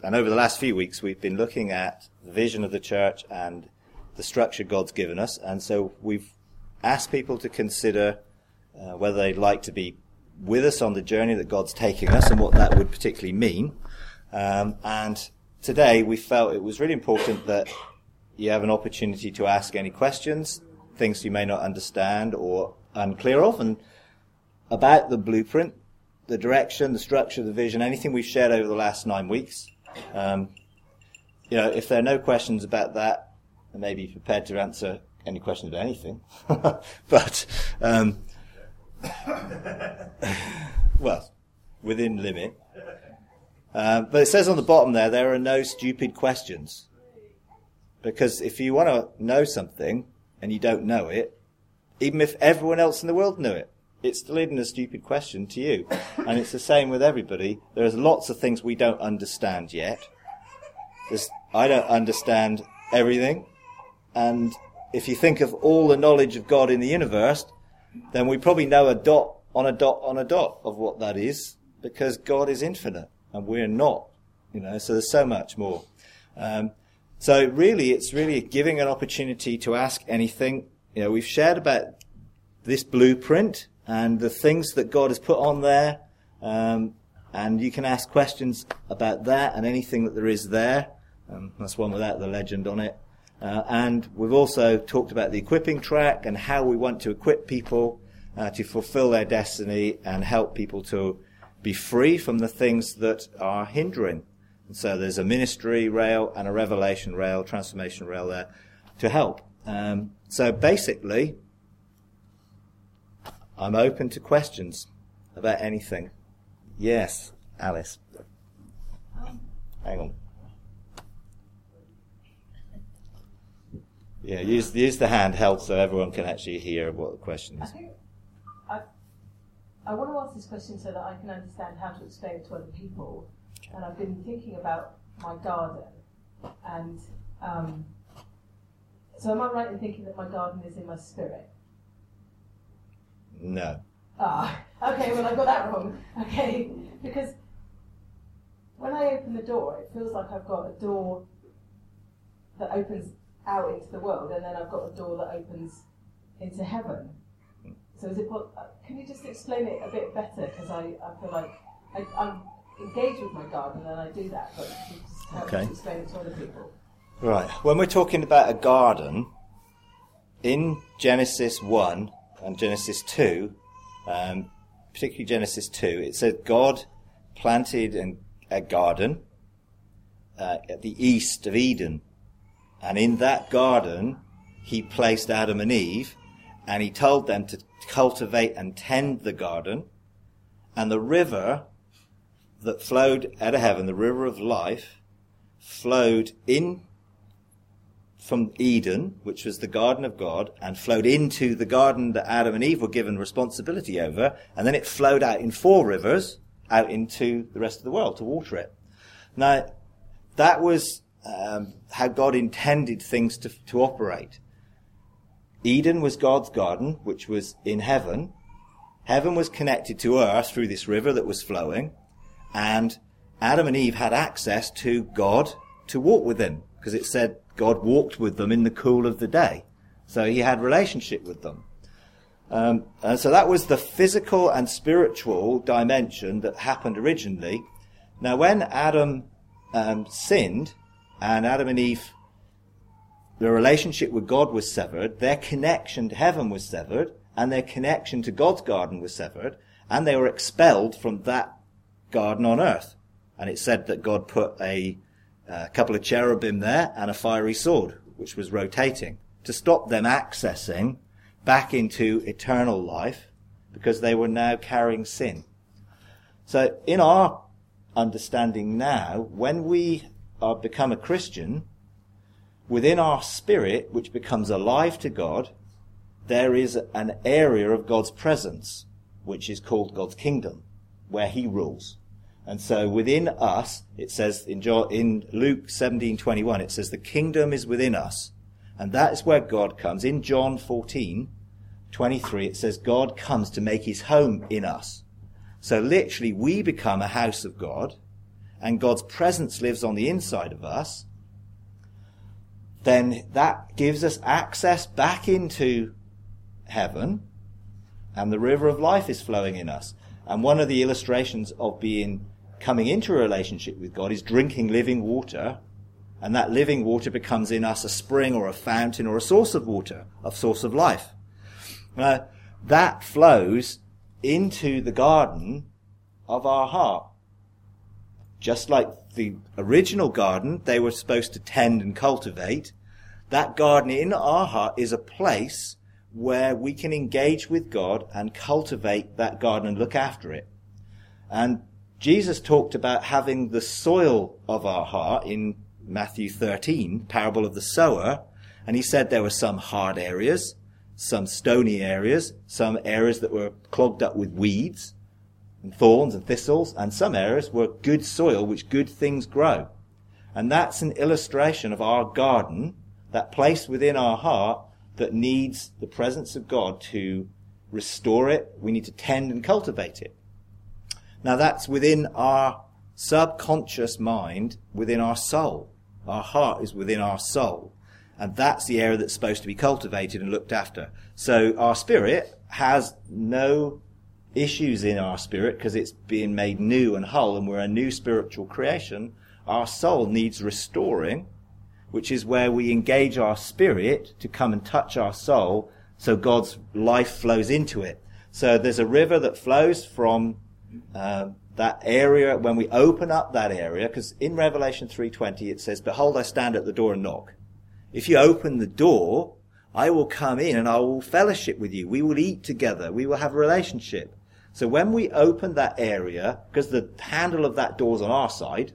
And over the last few weeks, we've been looking at the vision of the church and the structure God's given us. And so we've asked people to consider whether they'd like to be with us on the journey that God's taking us and what that would particularly mean. And today we felt it was really important that you have an opportunity to ask any questions, things you may not understand or unclear of, and about the blueprint, the direction, the structure, the vision, anything we've shared over the last 9 weeks. If there are no questions about that, I may be prepared to answer any questions about anything. But, well, within limit. But it says on the bottom there are no stupid questions. Because if you want to know something and you don't know it, even if everyone else in the world knew it, it's still even a stupid question to you. And it's the same with everybody. There's lots of things we don't understand yet. I don't understand everything. And if you think of all the knowledge of God in the universe, then we probably know a dot on a dot on a dot of what that is, because God is infinite and we're not. So there's so much more. So really, it's really giving an opportunity to ask anything. We've shared about this blueprint and the things that God has put on there. And you can ask questions about that and anything that there is there. That's one without the legend on it. And we've also talked about the equipping track and how we want to equip people to fulfill their destiny and help people to be free from the things that are hindering. And so there's a ministry rail and a revelation rail, transformation rail there to help. So basically, I'm open to questions about anything. Yes, Alice. Hang on. Yeah, use the handheld so everyone can actually hear what the question is. I want to ask this question so that I can understand how to explain it to other people. And I've been thinking about my garden. And so am I right in thinking that my garden is in my spirit? No. Okay, well, I got that wrong. Okay, because when I open the door, it feels like I've got a door that opens out into the world, and then I've got a door that opens into heaven. So can you just explain it a bit better? Because I feel like I'm engaged with my garden and I do that, but can you just help me to explain it to other people? Right. When we're talking about a garden, in Genesis 1 and Genesis 2, particularly Genesis 2, it said God planted a garden at the east of Eden. And in that garden, he placed Adam and Eve, and he told them to cultivate and tend the garden. And the river that flowed out of heaven, the river of life, flowed in from Eden, which was the garden of God, and flowed into the garden that Adam and Eve were given responsibility over. And then it flowed out in 4 rivers out into the rest of the world to water it. Now, that was how God intended things to operate. Eden was God's garden, which was in heaven. Heaven was connected to earth through this river that was flowing. And Adam and Eve had access to God to walk with him, because it said God walked with them in the cool of the day. So he had relationship with them. And so that was the physical and spiritual dimension that happened originally. Now, when Adam sinned, and Adam and Eve, their relationship with God was severed, their connection to heaven was severed, and their connection to God's garden was severed, and they were expelled from that garden on earth. And it said that God put a couple of cherubim there and a fiery sword, which was rotating, to stop them accessing back into eternal life, because they were now carrying sin. So in our understanding now, when we become a Christian, within our spirit, which becomes alive to God, there is an area of God's presence, which is called God's kingdom, where he rules. And so within us, it says in Luke 17:21, it says the kingdom is within us. And that is where God comes. In John 14:23, it says God comes to make his home in us. So literally we become a house of God, and God's presence lives on the inside of us, then that gives us access back into heaven, and the river of life is flowing in us. And one of the illustrations of coming into a relationship with God is drinking living water, and that living water becomes in us a spring or a fountain or a source of water, a source of life. That flows into the garden of our heart. Just like the original garden, they were supposed to tend and cultivate. That garden in our heart is a place where we can engage with God and cultivate that garden and look after it. And Jesus talked about having the soil of our heart in Matthew 13, parable of the sower, and he said there were some hard areas, some stony areas, some areas that were clogged up with weeds and thorns and thistles, and some areas were good soil which good things grow. And that's an illustration of our garden, that place within our heart that needs the presence of God to restore it. We need to tend and cultivate it. Now that's within our subconscious mind, within our soul. Our heart is within our soul. And that's the area that's supposed to be cultivated and looked after. So our spirit has no issues in our spirit because it's being made new and whole, and we're a new spiritual creation. Our soul needs restoring, which is where we engage our spirit to come and touch our soul so God's life flows into it. So there's a river that flows from that area when we open up that area, because in Revelation 3:20 it says, "Behold, I stand at the door and knock." If you open the door, I will come in and I will fellowship with you. We will eat together. We will have a relationship. So when we open that area, because the handle of that door is on our side,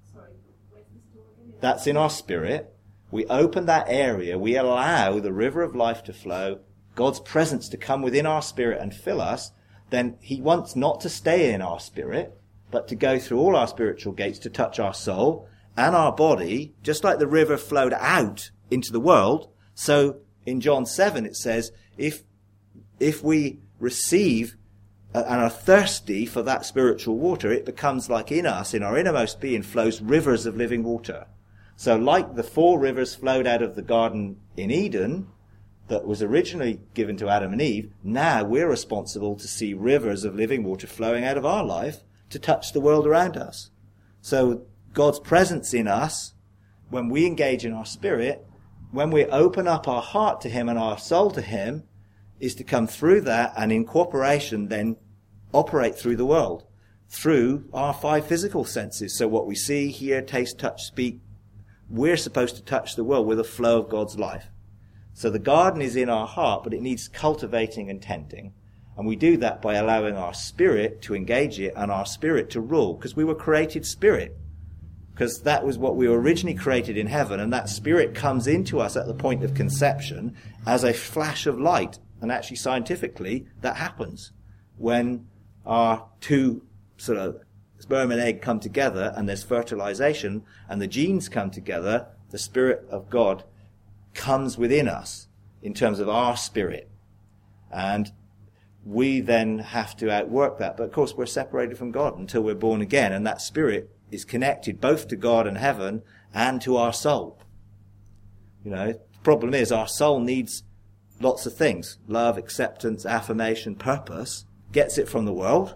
that's in our spirit, we open that area, we allow the river of life to flow, God's presence to come within our spirit and fill us, then he wants not to stay in our spirit, but to go through all our spiritual gates to touch our soul and our body, just like the river flowed out into the world. So in John 7 it says, if we receive and are thirsty for that spiritual water, it becomes like in us, in our innermost being, flows rivers of living water. So like the 4 rivers flowed out of the garden in Eden that was originally given to Adam and Eve, now we're responsible to see rivers of living water flowing out of our life to touch the world around us. So God's presence in us, when we engage in our spirit, when we open up our heart to him and our soul to him, is to come through that and in cooperation then operate through the world, through our 5 physical senses. So what we see, hear, taste, touch, speak, we're supposed to touch the world with a flow of God's life. So the garden is in our heart, but it needs cultivating and tending. And we do that by allowing our spirit to engage it and our spirit to rule, because we were created spirit. Because that was what we were originally created in heaven, and that spirit comes into us at the point of conception as a flash of light. And actually scientifically, that happens when our 2 sort of sperm and egg come together and there's fertilization and the genes come together, the Spirit of God comes within us in terms of our spirit. And we then have to outwork that. But of course we're separated from God until we're born again, and that spirit is connected both to God and heaven and to our soul. You know, the problem is our soul needs lots of things: love, acceptance, affirmation, purpose. Gets it from the world,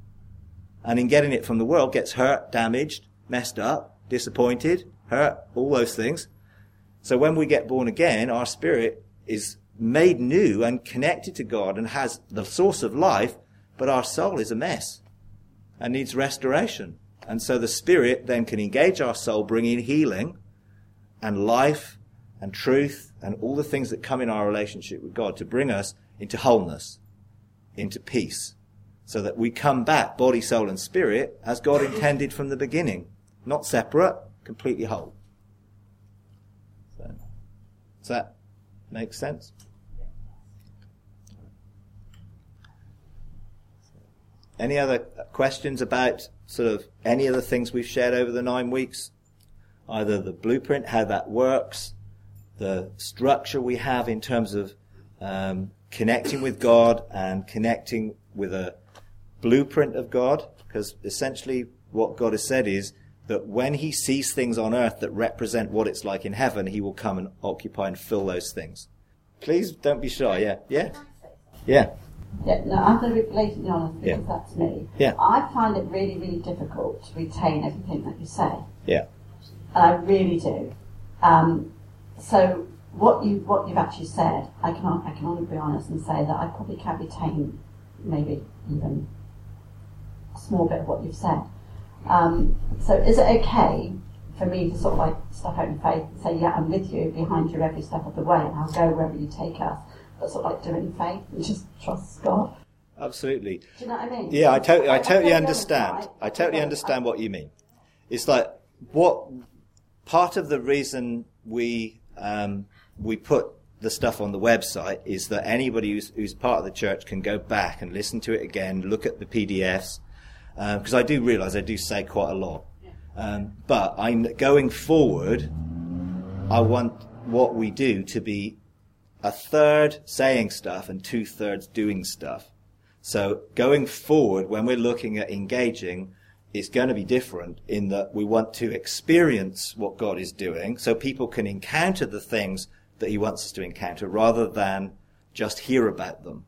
and in getting it from the world gets hurt, damaged, messed up, disappointed, hurt, all those things. So when we get born again, our spirit is made new and connected to God and has the source of life, but our soul is a mess and needs restoration. And so the Spirit then can engage our soul, bring in healing and life and truth and all the things that come in our relationship with God to bring us into wholeness, into peace, so that we come back, body, soul and spirit, as God intended from the beginning. Not separate, completely whole. So, does that make sense? Any other questions about sort of any of the things we've shared over the 9 weeks? Either the blueprint, how that works, the structure we have in terms of connecting with God and connecting with a blueprint of God, because essentially what God has said is that when he sees things on earth that represent what it's like in heaven, he will come and occupy and fill those things. Please don't be shy. Yeah. Yeah, no, I'm going to be blatantly honest because that's me. Yeah. I find it really, really difficult to retain everything that you say. Yeah. And I really do. So what you've actually said, I can only be honest and say that I probably can't retain maybe even a small bit of what you've said. So is it okay for me to sort of like step out in faith and say, yeah, I'm with you, behind you every step of the way, and I'll go wherever you take us, but sort of like do it in faith and just trust God? Absolutely. Do you know what I mean? Yeah, I totally understand. I totally understand what you mean. It's like what part of the reason we put the stuff on the website is that anybody who's part of the church can go back and listen to it again, look at the PDFs, because I do realise I do say quite a lot. But going forward, I want what we do to be a third saying stuff and 2/3 doing stuff. So going forward, when we're looking at engaging, it's going to be different in that we want to experience what God is doing so people can encounter the things that he wants us to encounter rather than just hear about them.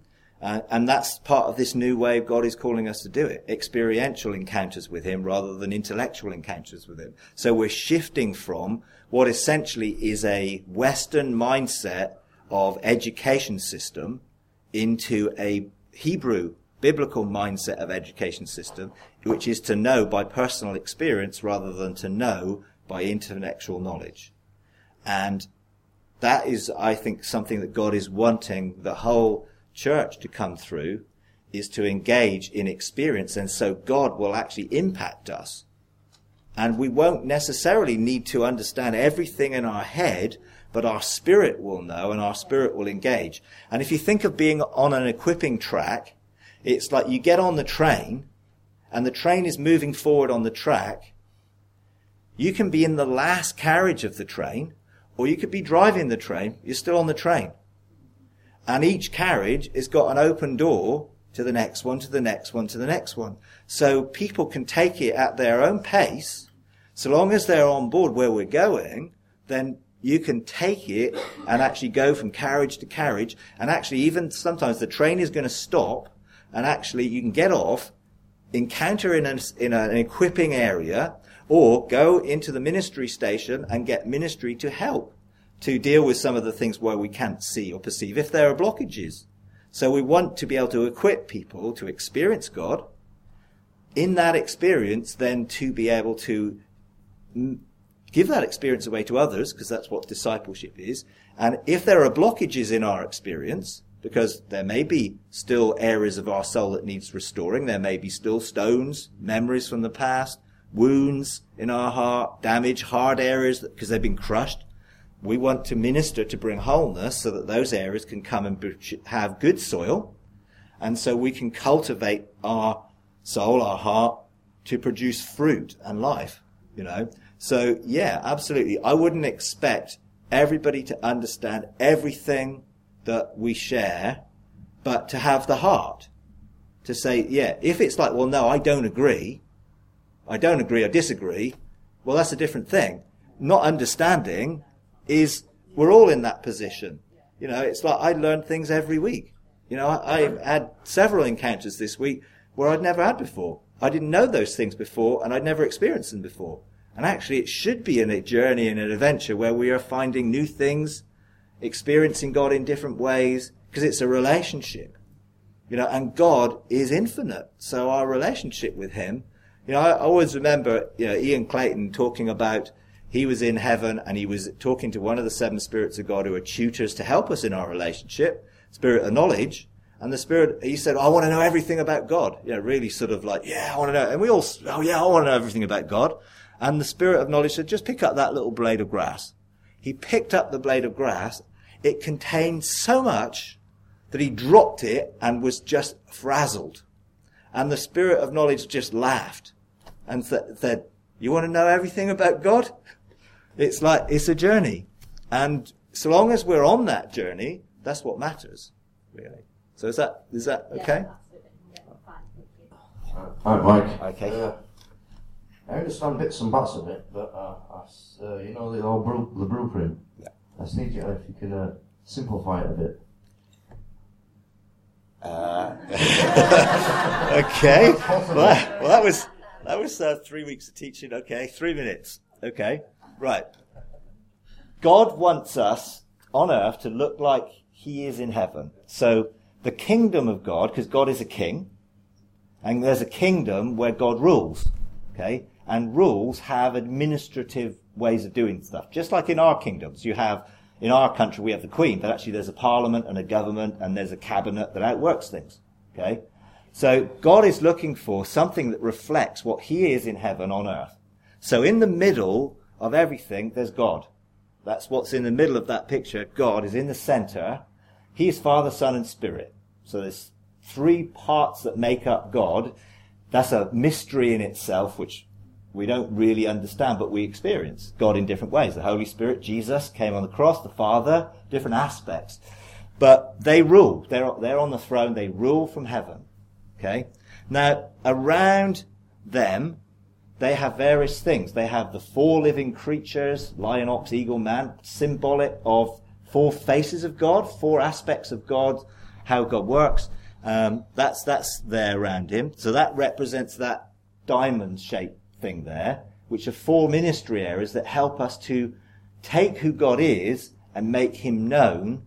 And that's part of this new way God is calling us to do it. Experiential encounters with him rather than intellectual encounters with him. So we're shifting from what essentially is a Western mindset of education system into a Hebrew biblical mindset of education system, which is to know by personal experience rather than to know by intellectual knowledge. And that is, I think, something that God is wanting the whole church to come through, is to engage in experience, and so God will actually impact us. And we won't necessarily need to understand everything in our head, but our spirit will know and our spirit will engage. And if you think of being on an equipping track, it's like you get on the train and the train is moving forward on the track. You can be in the last carriage of the train, or you could be driving the train. You're still on the train. And each carriage has got an open door to the next one, to the next one, to the next one. So people can take it at their own pace. So long as they're on board where we're going, then you can take it and actually go from carriage to carriage. And actually even sometimes the train is going to stop and actually you can get off, encounter in an equipping area, or go into the ministry station and get ministry to help to deal with some of the things where we can't see or perceive if there are blockages. So we want to be able to equip people to experience God. In that experience, then to be able to give that experience away to others, because that's what discipleship is. And if there are blockages in our experience, because there may be still areas of our soul that needs restoring, there may be still stones, memories from the past, wounds in our heart, damage, hard areas because they've been crushed. We want to minister to bring wholeness so that those areas can come and have good soil. And so we can cultivate our soul, our heart, to produce fruit and life, you know. So, yeah, absolutely. I wouldn't expect everybody to understand everything that we share, but to have the heart to say, yeah, if it's like, well, no, I disagree, I disagree, well, that's a different thing. Not understanding is, we're all in that position. You know, it's like I learn things every week. You know, I've had several encounters this week where I'd never had before. I didn't know those things before, and I'd never experienced them before. And actually, it should be in a journey and an adventure where we are finding new things, experiencing God in different ways, because it's a relationship. You know, and God is infinite. So our relationship with him, you know, I always remember, you know, Ian Clayton talking about he was in heaven and he was talking to one of the 7 spirits of God who are tutors to help us in our relationship, spirit of knowledge. And the spirit, he said, I want to know everything about God. You know, really sort of like, yeah, I want to know. And we all, oh yeah, I want to know everything about God. And the spirit of knowledge said, just pick up that little blade of grass. He picked up the blade of grass. It contained so much that he dropped it and was just frazzled. And the spirit of knowledge just laughed and said, you want to know everything about God? It's like, it's a journey. And so long as we're on that journey, that's what matters, really. So is that okay? Yeah, absolutely. Yeah, fine. Thank you. Hi, Mike. Okay. I understand bits and bats of it, but you know, the blueprint. Yeah. I just need you if you can simplify it a bit. Okay. Well, that was 3 weeks of teaching. Okay, 3 minutes. Okay, right. God wants us on earth to look like He is in heaven. So the kingdom of God, because God is a king, and there's a kingdom where God rules. Okay, and rules have administrative ways of doing stuff, just like in our kingdoms. You have. In our country, we have the Queen, but actually there's a parliament and a government and there's a cabinet that outworks things. Okay? So God is looking for something that reflects what He is in heaven on earth. So in the middle of everything, there's God. That's what's in the middle of that picture. God is in the center. He is Father, Son, and Spirit. So there's 3 parts that make up God. That's a mystery in itself, which we don't really understand, but we experience God in different ways. The Holy Spirit, Jesus, came on the cross, the Father, different aspects. But they rule. They're on the throne. They rule from heaven. Okay? Now, around them, they have various things. They have the 4 living creatures, lion, ox, eagle, man, symbolic of 4 faces of God, 4 aspects of God, how God works. That's there around Him. So that represents that diamond shape thing there, which are 4 ministry areas that help us to take who God is and make Him known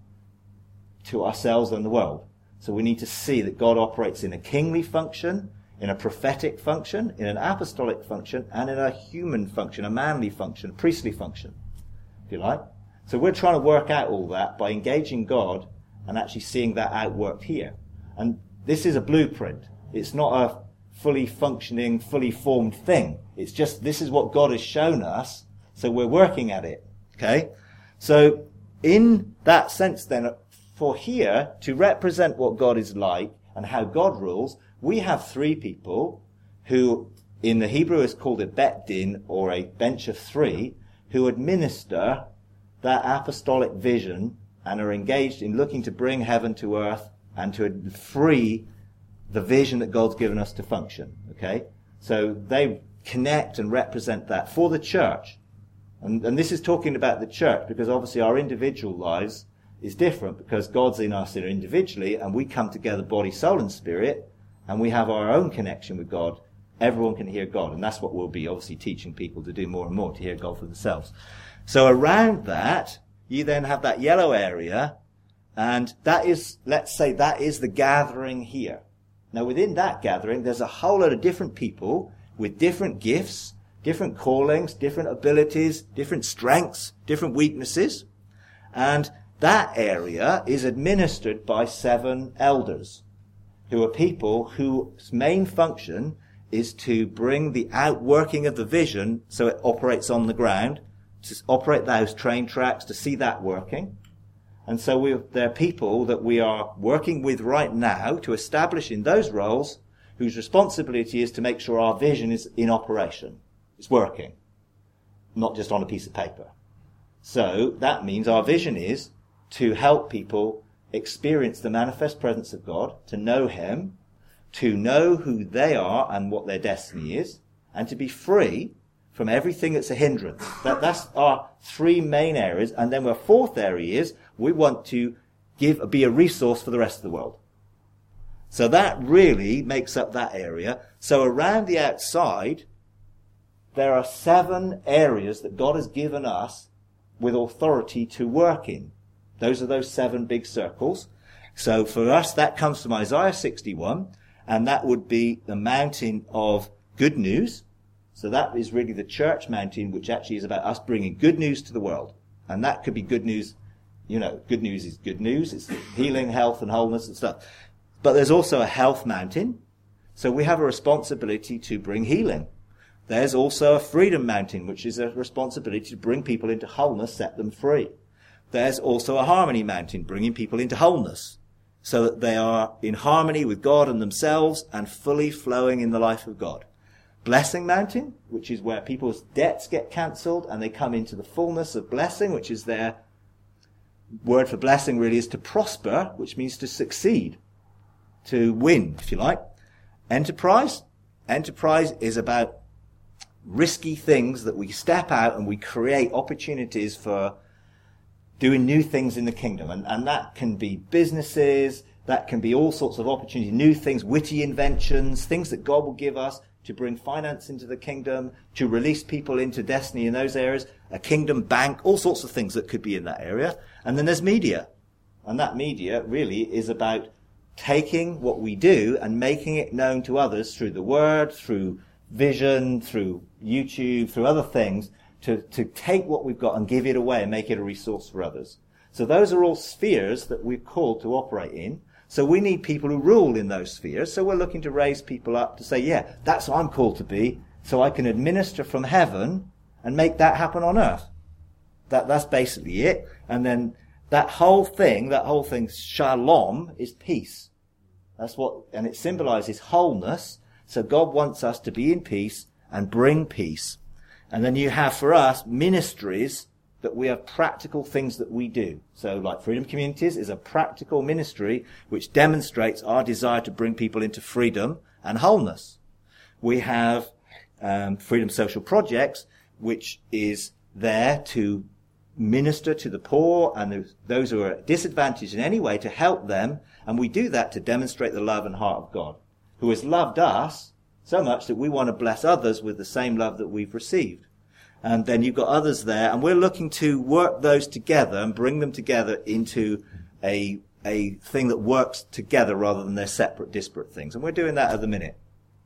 to ourselves and the world. So we need to see that God operates in a kingly function, in a prophetic function, in an apostolic function, and in a human function, a manly function, a priestly function, if you like. So we're trying to work out all that by engaging God and actually seeing that outworked here. And this is a blueprint. It's not a fully functioning, fully formed thing. It's just, this is what God has shown us, so we're working at it. Okay? So, in that sense then, for here, to represent what God is like and how God rules, we have 3 people who, in the Hebrew is called a bet din, or a bench of 3, who administer that apostolic vision and are engaged in looking to bring heaven to earth and to free the vision that God's given us to function. Okay? So they connect and represent that for the church. And this is talking about the church, because obviously our individual lives is different, because God's in us individually, and we come together body, soul, and spirit, and we have our own connection with God. Everyone can hear God, and that's what we'll be obviously teaching people to do more and more, to hear God for themselves. So around that, you then have that yellow area, and that is, let's say, that is the gathering here. Now within that gathering, there's a whole lot of different people with different gifts, different callings, different abilities, different strengths, different weaknesses. And that area is administered by 7 elders, who are people whose main function is to bring the outworking of the vision so it operates on the ground, to operate those train tracks, to see that working. And so there are people that we are working with right now to establish in those roles whose responsibility is to make sure our vision is in operation. It's working, not just on a piece of paper. So that means our vision is to help people experience the manifest presence of God, to know Him, to know who they are and what their destiny is, and to be free from everything that's a hindrance. That's our 3 main areas. And then our 4th area is we want to be a resource for the rest of the world. So that really makes up that area. So around the outside, there are 7 areas that God has given us with authority to work in. Those are those 7 big circles. So for us, that comes from Isaiah 61, and that would be the mountain of good news. So that is really the church mountain, which actually is about us bringing good news to the world. And that could be good news. You know, good news is good news. It's healing, health, and wholeness and stuff. But there's also a health mountain. So we have a responsibility to bring healing. There's also a freedom mountain, which is a responsibility to bring people into wholeness, set them free. There's also a harmony mountain, bringing people into wholeness, so that they are in harmony with God and themselves and fully flowing in the life of God. Blessing mountain, which is where people's debts get cancelled and they come into the fullness of blessing, which is their word for blessing really is to prosper, which means to succeed, to win, if you like. Enterprise is about risky things that we step out and we create opportunities for doing new things in the kingdom. And that can be businesses, that can be all sorts of opportunities, new things, witty inventions, things that God will give us to bring finance into the kingdom, to release people into destiny in those areas, a kingdom bank, all sorts of things that could be in that area. And then there's media. And that media really is about taking what we do and making it known to others through the word, through vision, through YouTube, through other things, to take what we've got and give it away and make it a resource for others. So those are all spheres that we're called to operate in. So we need people who rule in those spheres. So we're looking to raise people up to say, yeah, that's what I'm called to be, so I can administer from heaven and make that happen on earth. That's basically it. And then that whole thing, shalom, is peace. That's what, and it symbolizes wholeness. So God wants us to be in peace and bring peace. And then you have for us ministries that we have practical things that we do. So like Freedom Communities is a practical ministry which demonstrates our desire to bring people into freedom and wholeness. We have Freedom Social Projects, which is there to minister to the poor and those who are disadvantaged in any way, to help them. And we do that to demonstrate the love and heart of God, who has loved us so much that we want to bless others with the same love that we've received. And then you've got others there, and we're looking to work those together and bring them together into a thing that works together rather than they're separate, disparate things. And we're doing that at the minute.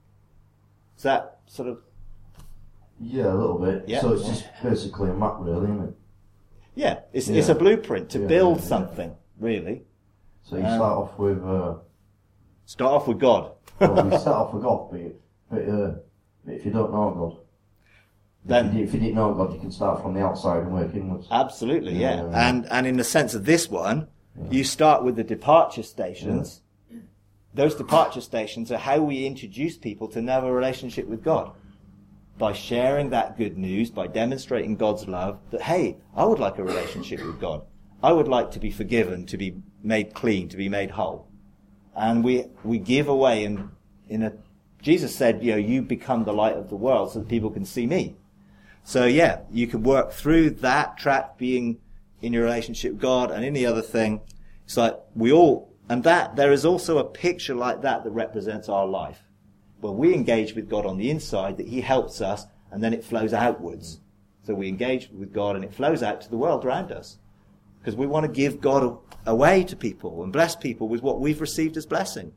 Is that sort of... Yeah, a little bit. Yeah. So it's just basically a map, really, isn't it? Yeah, it's a blueprint to build something, really. So you start off with... Start off with God. Well, you start off with God, but if you don't know God, then if you didn't know God, you can start from the outside and work inwards. Absolutely, yeah. And in the sense of this one, you start with the departure stations. Yeah. Those departure stations are how we introduce people to know a relationship with God. By sharing that good news, by demonstrating God's love, that, hey, I would like a relationship with God. I would like to be forgiven, to be made clean, to be made whole. And we give away Jesus said, you become the light of the world so that people can see me. So yeah, you can work through that track, being in your relationship with God, and any other thing. It's like there is also a picture like that represents our life, where we engage with God on the inside, that he helps us, and then it flows outwards. So we engage with God and it flows out to the world around us. Because we want to give God away to people and bless people with what we've received as blessing.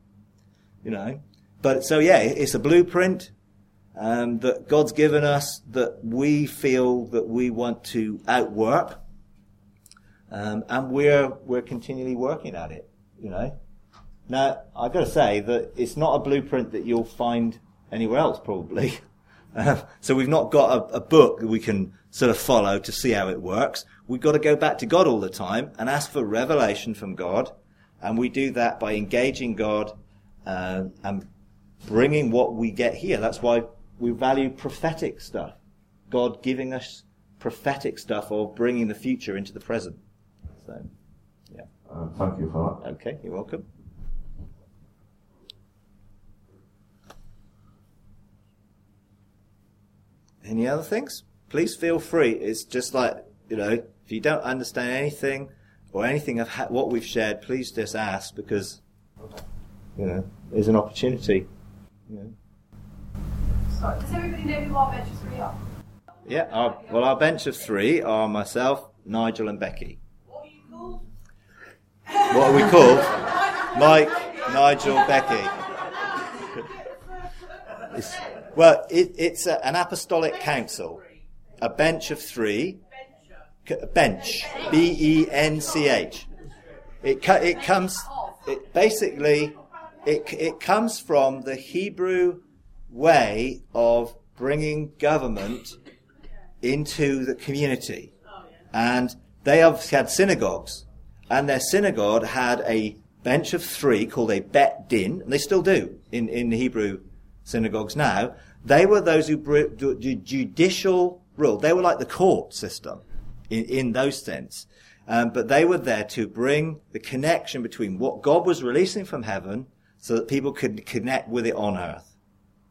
But so yeah, it's a blueprint that God's given us that we feel that we want to outwork. And we're continually working at it, Now, I've got to say that it's not a blueprint that you'll find anywhere else, probably. So we've not got a book that we can sort of follow to see how it works. We've got to go back to God all the time and ask for revelation from God. And we do that by engaging God and bringing what we get here. That's why we value prophetic stuff. God giving us prophetic stuff of bringing the future into the present. So, yeah. Thank you for that. Okay, you're welcome. Any other things? Please feel free. It's just like, if you don't understand anything or anything of what we've shared, please just ask, because, there's an opportunity. Sorry, does everybody know who our bench of three are? Yeah, our bench of three are myself, Nigel and Becky. What are you called? What are we called? Mike, Nigel, Becky. It's an apostolic council. A bench of three. Bench. B-E-N-C-H. It comes from the Hebrew way of bringing government into the community. And they have had synagogues. And their synagogue had a bench of three called a Bet Din, and they still do in Hebrew synagogues now. They were those who did judicial rule. They were like the court system in those sense. But they were there to bring the connection between what God was releasing from heaven so that people could connect with it on earth.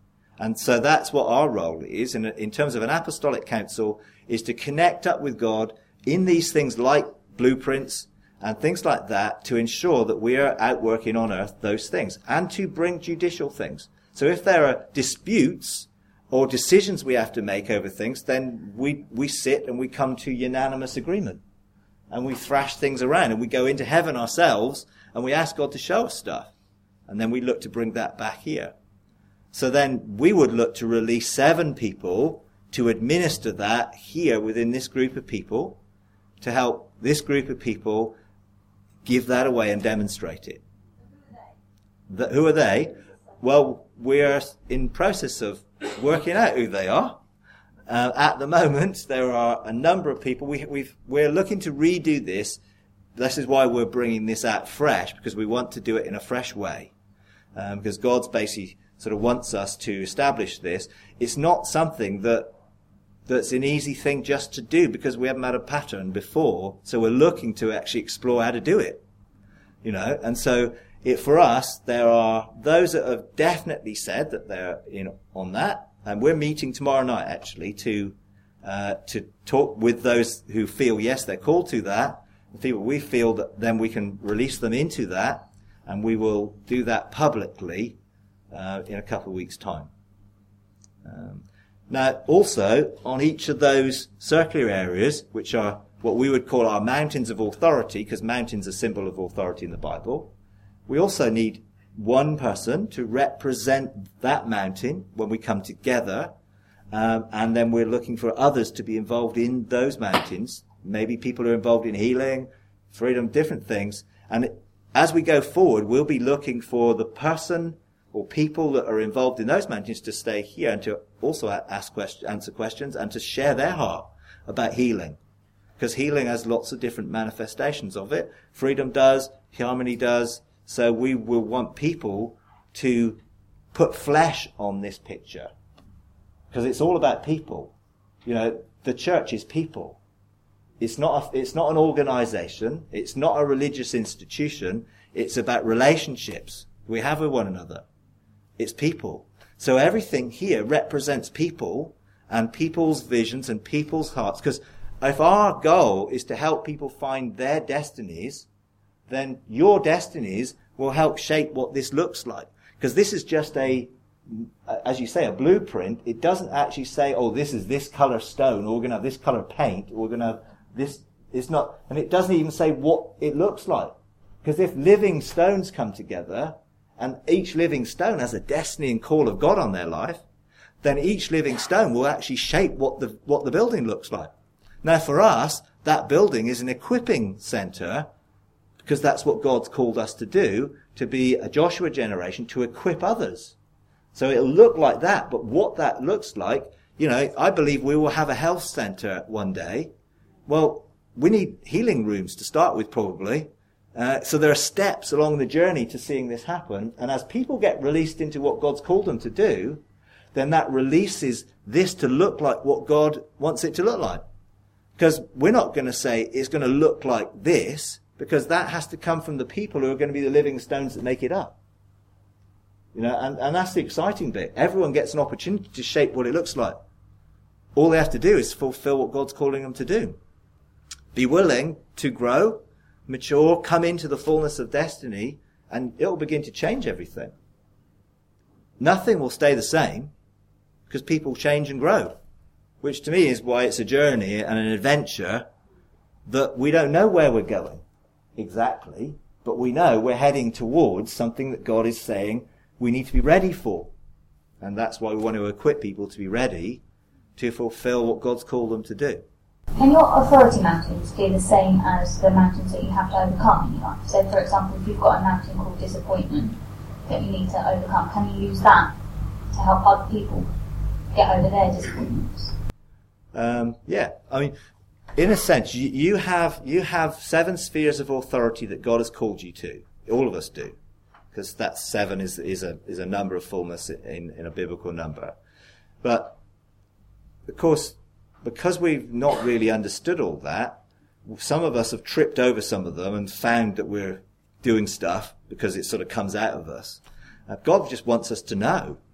And so that's what our role is in terms of an apostolic council, is to connect up with God in these things like blueprints and things like that, to ensure that we are out working on earth those things, and to bring judicial things. So if there are disputes or decisions we have to make over things, then we sit and we come to unanimous agreement. And we thrash things around, and we go into heaven ourselves, and we ask God to show us stuff. And then we look to bring that back here. So then we would look to release 7 people to administer that here within this group of people, to help this group of people give that away and demonstrate it. Who are they? Well, we're in process of working out who they are. At the moment, there are a number of people. We're looking to redo this. This is why we're bringing this out fresh, because we want to do it in a fresh way. Because God's basically sort of wants us to establish this. It's not something that's an easy thing just to do, because we haven't had a pattern before. So we're looking to actually explore how to do it. And so for us, there are those that have definitely said that they're in on that. And we're meeting tomorrow night, actually, to talk with those who feel, yes, they're called to that. The people we feel that then we can release them into that. And we will do that publicly in a couple of weeks' time. Now, also, on each of those circular areas, which are what we would call our mountains of authority, because mountains are a symbol of authority in the Bible, we also need one person to represent that mountain when we come together. And then we're looking for others to be involved in those mountains. Maybe people are involved in healing, freedom, different things. And as we go forward, we'll be looking for the person or people that are involved in those mountains to stay here and to also answer questions and to share their heart about healing. Because healing has lots of different manifestations of it. Freedom does, harmony does. So we will want people to put flesh on this picture. Because it's all about people. The church is people. It's not an organization. It's not a religious institution. It's about relationships we have with one another. It's people. So everything here represents people and people's visions and people's hearts. Because if our goal is to help people find their destinies, then your destinies will help shape what this looks like. Because this is just as you say, a blueprint. It doesn't actually say, oh, this is this color stone, or we're going to have this color paint, or we're going to have this. It's not, and it doesn't even say what it looks like. Because if living stones come together, and each living stone has a destiny and call of God on their life, then each living stone will actually shape what the building looks like. Now for us, that building is an equipping center, because that's what God's called us to do, to be a Joshua generation, to equip others. So it'll look like that, but what that looks like, I believe we will have a health center one day. Well, we need healing rooms to start with, probably. So there are steps along the journey to seeing this happen. And as people get released into what God's called them to do, then that releases this to look like what God wants it to look like. Because we're not going to say it's going to look like this, because that has to come from the people who are going to be the living stones that make it up. And that's the exciting bit. Everyone gets an opportunity to shape what it looks like. All they have to do is fulfill what God's calling them to do. Be willing to grow, mature, come into the fullness of destiny, and it'll begin to change everything. Nothing will stay the same, because people change and grow. Which to me is why it's a journey and an adventure that we don't know where we're going exactly, but we know we're heading towards something that God is saying we need to be ready for. And that's why we want to equip people to be ready to fulfill what God's called them to do. Can your authority mountains be the same as the mountains that you have to overcome in your life? So, for example, if you've got a mountain called disappointment that you need to overcome, can you use that to help other people get over their disappointments? Yeah. I mean, in a sense, you have 7 spheres of authority that God has called you to. All of us do. Because that 7 is a number of fullness in a biblical number. But, of course, because we've not really understood all that, some of us have tripped over some of them and found that we're doing stuff because it sort of comes out of us. God just wants us to know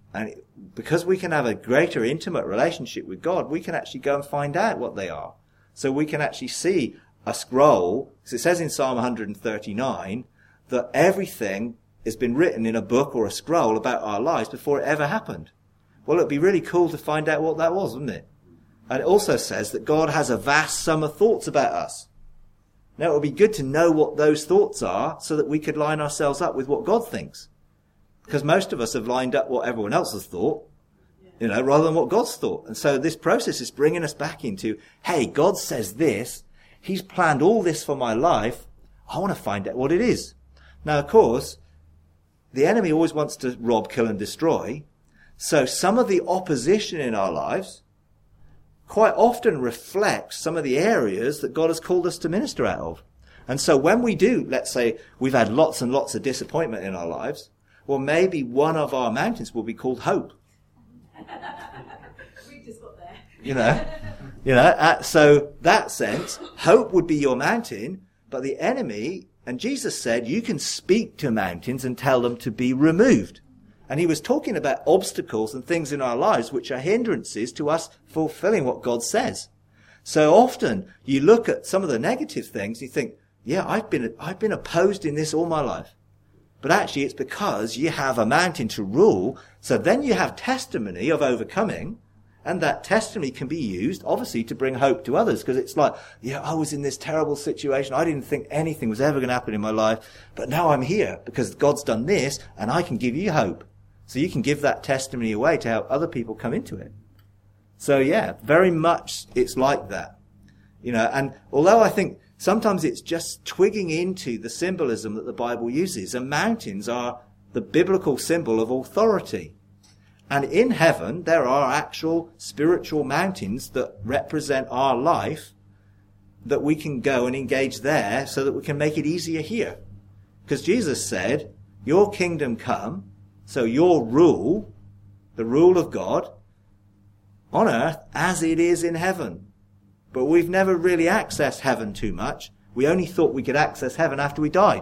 And because we can have a greater intimate relationship with God, we can actually go and find out what they are. So we can actually see a scroll, because it says in Psalm 139 that everything has been written in a book or a scroll about our lives before it ever happened. Well, it'd be really cool to find out what that was, wouldn't it? And it also says that God has a vast sum of thoughts about us. Now, it would be good to know what those thoughts are so that we could line ourselves up with what God thinks. Because most of us have lined up what everyone else has thought, rather than what God's thought. And so this process is bringing us back into, hey, God says this. He's planned all this for my life. I want to find out what it is. Now, of course, the enemy always wants to rob, kill, and destroy. So some of the opposition in our lives quite often reflects some of the areas that God has called us to minister out of. And so when we do, let's say we've had lots and lots of disappointment in our lives, well, maybe one of our mountains will be called hope. We just got there. So that sense, hope would be your mountain, but the enemy, and Jesus said, you can speak to mountains and tell them to be removed. And he was talking about obstacles and things in our lives which are hindrances to us fulfilling what God says. So often you look at some of the negative things and you think, yeah, I've been opposed in this all my life. But actually it's because you have a mountain to rule. So then you have testimony of overcoming, and that testimony can be used obviously to bring hope to others, because it's like, yeah, I was in this terrible situation. I didn't think anything was ever going to happen in my life, but now I'm here because God's done this and I can give you hope. So you can give that testimony away to help other people come into it. So yeah, very much it's like that. And although I think sometimes it's just twigging into the symbolism that the Bible uses, and mountains are the biblical symbol of authority. And in heaven, there are actual spiritual mountains that represent our life that we can go and engage there so that we can make it easier here. Because Jesus said, your kingdom come, so your rule, the rule of God, on earth as it is in heaven. But we've never really accessed heaven too much. We only thought we could access heaven after we died.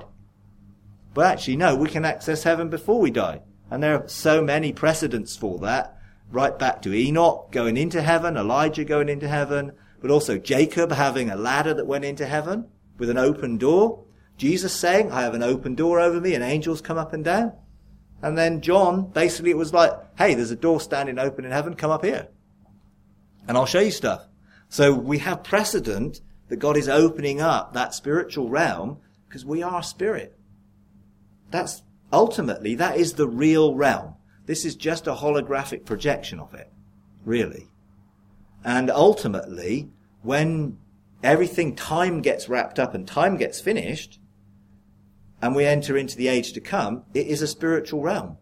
But actually, no, we can access heaven before we die. And there are so many precedents for that, right back to Enoch going into heaven, Elijah going into heaven, but also Jacob having a ladder that went into heaven with an open door. Jesus saying, I have an open door over me and angels come up and down. And then John, basically it was like, hey, there's a door standing open in heaven, come up here. And I'll show you stuff. So we have precedent that God is opening up that spiritual realm because we are spirit. That is the real realm. This is just a holographic projection of it, really. And ultimately, when time gets wrapped up and time gets finished, and we enter into the age to come, it is a spiritual realm.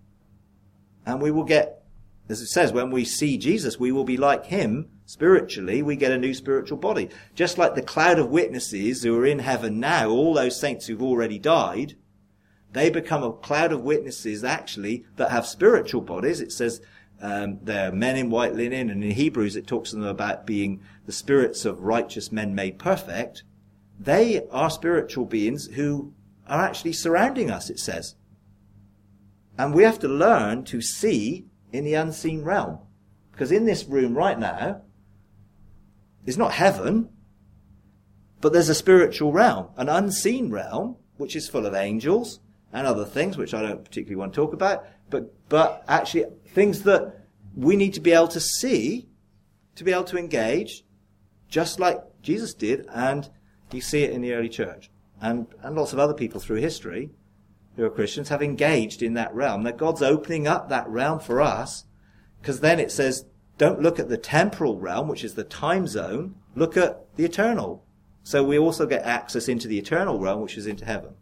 And we will get, as it says, when we see Jesus, we will be like him spiritually. We get a new spiritual body. Just like the cloud of witnesses who are in heaven now, all those saints who've already died, they become a cloud of witnesses actually that have spiritual bodies. It says they're men in white linen, and in Hebrews it talks to them about being the spirits of righteous men made perfect. They are spiritual beings who are actually surrounding us, it says. And we have to learn to see in the unseen realm. Because in this room right now, it's not heaven, but there's a spiritual realm, an unseen realm, which is full of angels and other things, which I don't particularly want to talk about, but actually things that we need to be able to see, to be able to engage, just like Jesus did, and you see it in the early church. And lots of other people through history who are Christians have engaged in that realm. That God's opening up that realm for us, because then it says, don't look at the temporal realm, which is the time zone, look at the eternal. So we also get access into the eternal realm, which is into heaven.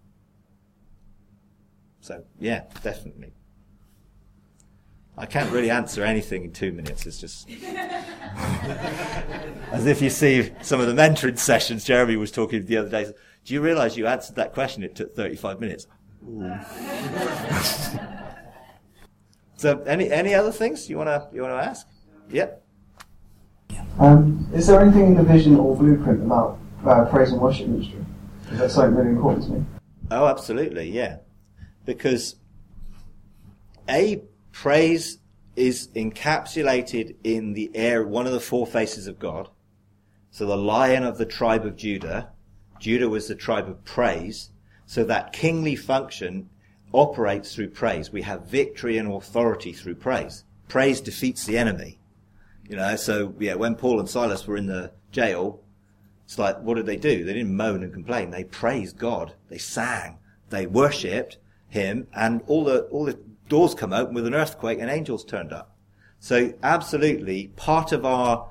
So, yeah, definitely. I can't really answer anything in 2 minutes. It's just as if you see some of the mentoring sessions Jeremy was talking the other day. Do you realise you answered that question? It took 35 minutes. So, any other things you want to ask? Yep. Is there anything in the vision or blueprint about praise and worship ministry? Is that something really important to me? Oh, absolutely, yeah. Because praise is encapsulated in the air, one of the four faces of God. So the Lion of the tribe of Judah was the tribe of praise. So that kingly function operates through praise. We have victory and authority through praise. Praise defeats the enemy. So yeah, when Paul and Silas were in the jail, it's like, what did they do? They didn't moan and complain. They praised God. They sang. They worshipped him, and all the doors come open with an earthquake and angels turned up. So absolutely, part of our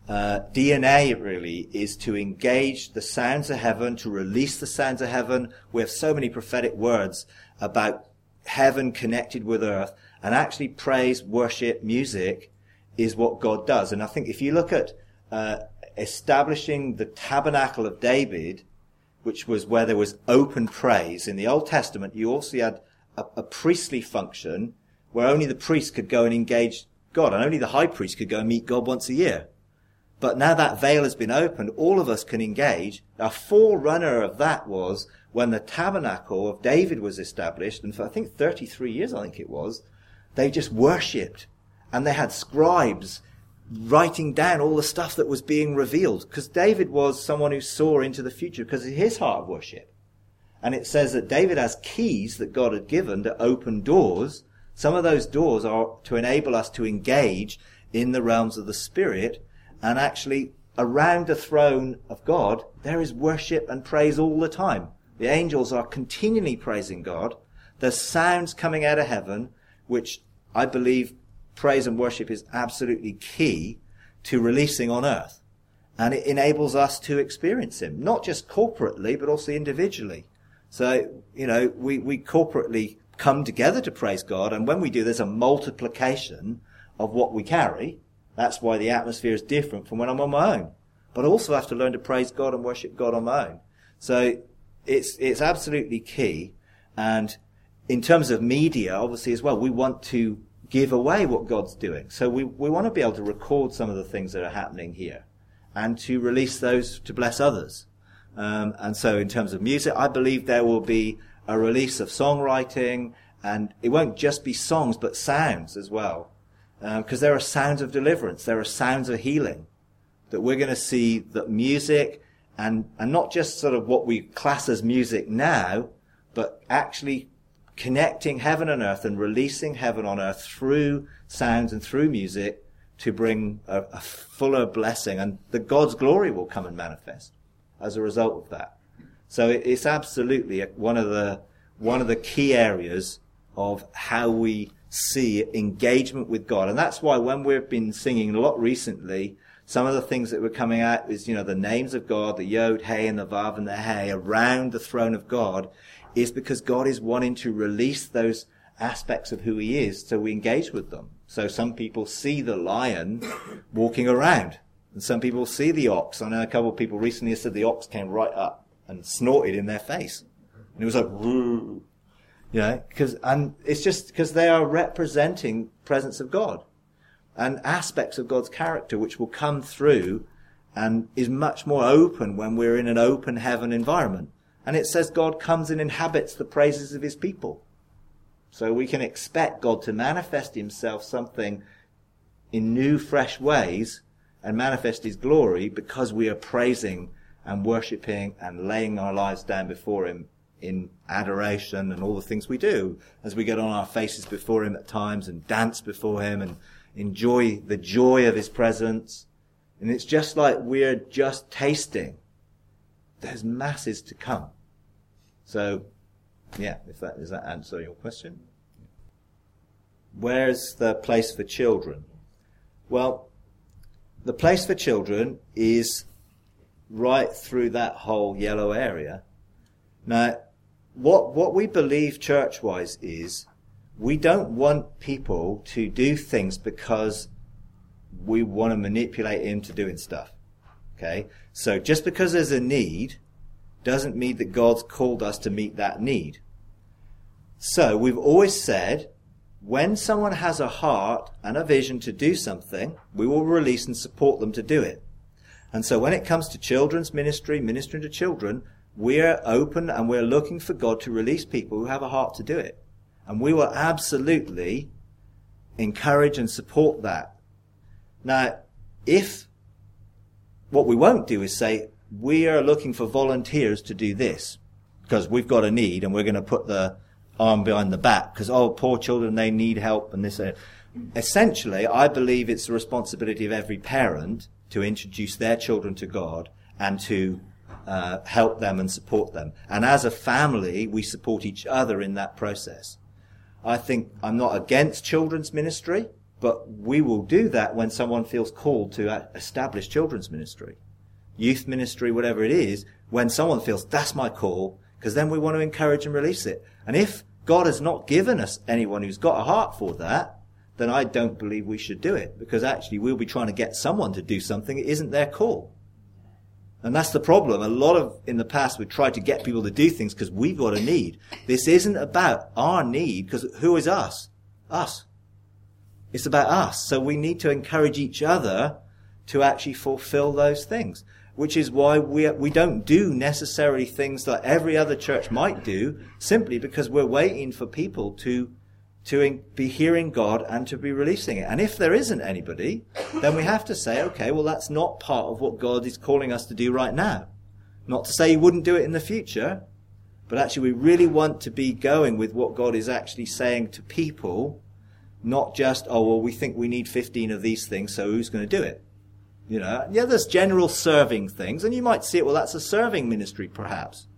DNA really is to engage the sounds of heaven, to release the sounds of heaven. We have so many prophetic words about heaven connected with earth, and actually praise, worship, music is what God does. And I think if you look at establishing the tabernacle of David, which was where there was open praise, in the Old Testament you also had a priestly function where only the priest could go and engage God, and only the high priest could go and meet God once a year. But now that veil has been opened, all of us can engage. A forerunner of that was when the tabernacle of David was established, and for I think 33 years, they just worshipped. And they had scribes writing down all the stuff that was being revealed, because David was someone who saw into the future because of his heart of worship. And it says that David has keys that God had given to open doors. Some of those doors are to enable us to engage in the realms of the Spirit. And actually, around the throne of God, there is worship and praise all the time. The angels are continually praising God. There's sounds coming out of heaven, which I believe praise and worship is absolutely key to releasing on earth. And it enables us to experience him, not just corporately, but also individually. So, we corporately come together to praise God, and when we do, there's a multiplication of what we carry. That's why the atmosphere is different from when I'm on my own. But I also have to learn to praise God and worship God on my own. So it's absolutely key. And in terms of media, obviously as well, we want to give away what God's doing. So we want to be able to record some of the things that are happening here and to release those to bless others. And so in terms of music, I believe there will be a release of songwriting, and it won't just be songs, but sounds as well. Because there are sounds of deliverance, there are sounds of healing, that we're going to see that music, and not just sort of what we class as music now, but actually connecting heaven and earth and releasing heaven on earth through sounds and through music to bring a fuller blessing, and the God's glory will come and manifest as a result of that. So it's absolutely one of the key areas of how we see engagement with God. And that's why when we've been singing a lot recently, some of the things that were coming out is, the names of God, the Yod, Hey, and the Vav, and the Hey around the throne of God, is because God is wanting to release those aspects of who he is, so we engage with them. So some people see the lion walking around, and some people see the ox. I know a couple of people recently said the ox came right up and snorted in their face. And it was like, woo. And it's just because they are representing presence of God and aspects of God's character, which will come through and is much more open when we're in an open heaven environment. And it says God comes and inhabits the praises of his people. So we can expect God to manifest himself something in new, fresh ways and manifest his glory because we are praising and worshipping and laying our lives down before him in adoration and all the things we do as we get on our faces before him at times and dance before him and enjoy the joy of his presence. And it's just like we're just tasting. There's masses to come. So, yeah, does that answer your question? Where's the place for children? Well, the place for children is right through that whole yellow area. Now, what we believe church-wise is we don't want people to do things because we want to manipulate him to doing stuff. Okay? So just because there's a need doesn't mean that God's called us to meet that need. So we've always said, when someone has a heart and a vision to do something, we will release and support them to do it. And so when it comes to children's ministry, ministering to children, we're open and we're looking for God to release people who have a heart to do it. And we will absolutely encourage and support that. Now, if what we won't do is say, we are looking for volunteers to do this because we've got a need and we're going to put the arm behind the back because, oh, poor children, they need help and this. Essentially, I believe it's the responsibility of every parent to introduce their children to God and to help them and support them. And as a family, we support each other in that process. I think I'm not against children's ministry, but we will do that when someone feels called to establish children's ministry, youth ministry, whatever it is, when someone feels that's my call, because then we want to encourage and release it. And if God has not given us anyone who's got a heart for that, then I don't believe we should do it, because actually we'll be trying to get someone to do something. It isn't their call. And that's the problem. A lot of, in the past, we tried to get people to do things because we've got a need. This isn't about our need, because who is us? Us. It's about us. So we need to encourage each other to actually fulfill those things, which is why we don't do necessarily things that every other church might do, simply because we're waiting for people to be hearing God and to be releasing it. And if there isn't anybody, then we have to say, okay, well, that's not part of what God is calling us to do right now. Not to say he wouldn't do it in the future, but actually we really want to be going with what God is actually saying to people, not just, oh, well, we think we need 15 of these things, so who's going to do it? You know, yeah, there's general serving things, and you might see it, well, that's a serving ministry, perhaps.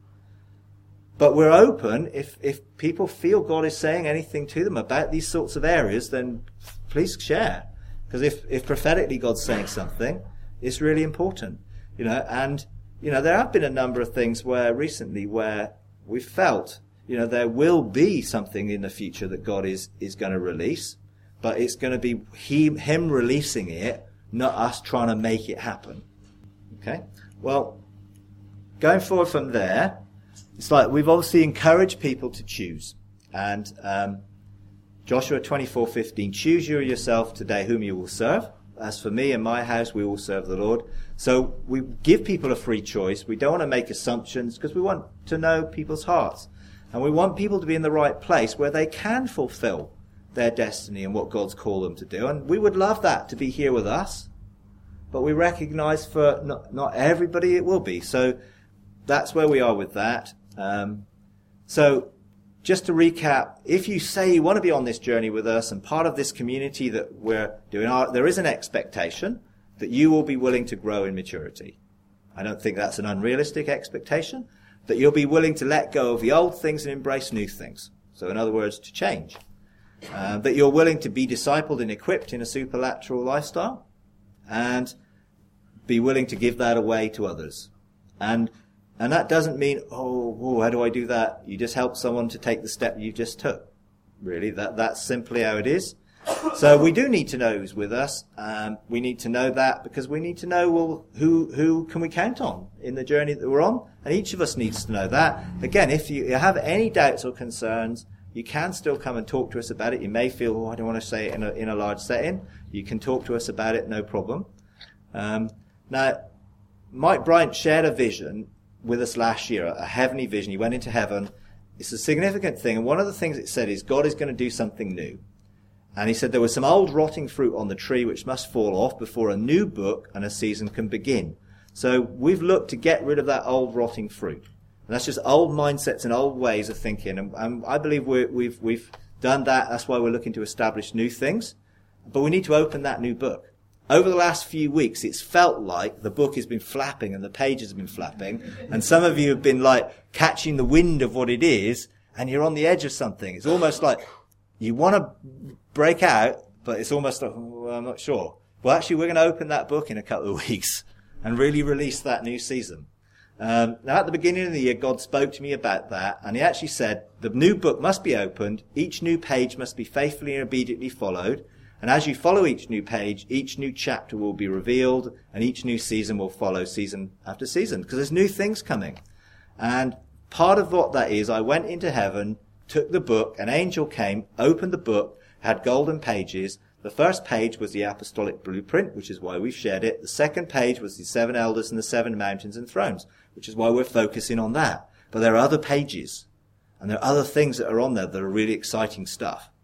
But we're open. If people feel God is saying anything to them about these sorts of areas, then please share. Because if prophetically God's saying something, it's really important. You know, and, you know, there have been a number of things recently where we felt, you know, there will be something in the future that God is going to release, but it's going to be him releasing it, not us trying to make it happen. Okay? Well, going forward from there, it's like we've obviously encouraged people to choose. And Joshua 24:15, choose you yourself today whom you will serve. As for me and my house, we will serve the Lord. So we give people a free choice. We don't want to make assumptions because we want to know people's hearts. And we want people to be in the right place where they can fulfill their destiny and what God's called them to do. And we would love that to be here with us. But we recognize for not everybody it will be. So that's where we are with that. So just to recap, if you say you want to be on this journey with us and part of this community that we're doing, there is an expectation that you will be willing to grow in maturity. I don't think that's an unrealistic expectation, that you'll be willing to let go of the old things and embrace new things. So in other words, to change. That you're willing to be discipled and equipped in a supernatural lifestyle and be willing to give that away to others. And that doesn't mean, oh, how do I do that? You just help someone to take the step you just took. Really, that's simply how it is. So we do need to know who's with us. We need to know that because we need to know, well, who can we count on in the journey that we're on? And each of us needs to know that. Again, if you have any doubts or concerns, you can still come and talk to us about it. You may feel, oh, I don't want to say it in a large setting. You can talk to us about it, no problem. Now, Mike Bryant shared a vision with us last year, a heavenly vision. He went into heaven. It's a significant thing. And one of the things it said is God is going to do something new. And he said there was some old rotting fruit on the tree which must fall off before a new book and a season can begin. So we've looked to get rid of that old rotting fruit. And that's just old mindsets and old ways of thinking. And I believe we've done that. That's why we're looking to establish new things. But we need to open that new book. Over the last few weeks, it's felt like the book has been flapping and the pages have been flapping. And some of you have been like catching the wind of what it is and you're on the edge of something. It's almost like you want to break out, but it's almost like, well, I'm not sure. Well, actually, we're going to open that book in a couple of weeks and really release that new season. Now, at the beginning of the year, God spoke to me about that, and he actually said the new book must be opened, each new page must be faithfully and obediently followed, and as you follow each new page, each new chapter will be revealed, and each new season will follow season after season, because there's new things coming. And part of what that is, I went into heaven, took the book, an angel came, opened the book, had golden pages. The first page was the apostolic blueprint, which is why we've shared it. The second page was the 7 elders and the 7 mountains and thrones, which is why we're focusing on that. But there are other pages, and there are other things that are on there that are really exciting stuff.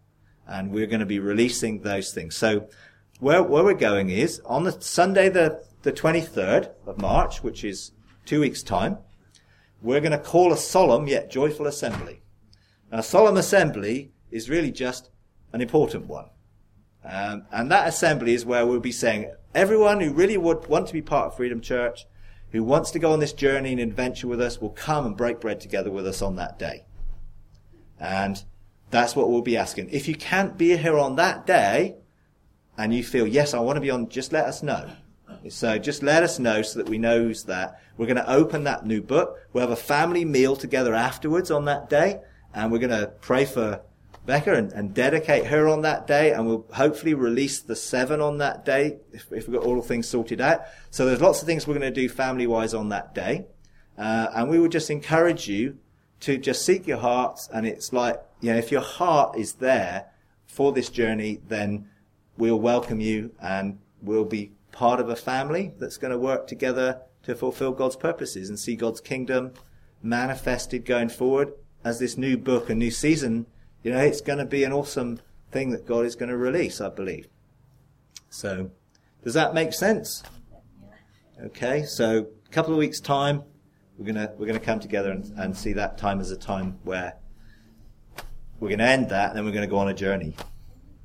And we're going to be releasing those things. So where we're going is on the Sunday, the 23rd of March, which is 2 weeks' time, we're going to call a solemn yet joyful assembly. Now, a solemn assembly is really just an important one. And that assembly is where we'll be saying, everyone who really would want to be part of Freedom Church, who wants to go on this journey and adventure with us, will come and break bread together with us on that day. And that's what we'll be asking. If you can't be here on that day, and you feel, yes, I want to be on, just let us know. So just let us know so that we know who's that. We're going to open that new book. We'll have a family meal together afterwards on that day. And we're going to pray for Becca and dedicate her on that day. And we'll hopefully release the 7 on that day if we've got all the things sorted out. So there's lots of things we're going to do family-wise on that day. And we would just encourage you to just seek your hearts. And it's like, if your heart is there for this journey, then we'll welcome you and we'll be part of a family that's going to work together to fulfill God's purposes and see God's kingdom manifested going forward as this new book, a new season. It's going to be an awesome thing that God is going to release, I believe. So, does that make sense? Okay, so a couple of weeks' time, we're going to come together and see that time as a time where we're going to end that, and then we're going to go on a journey.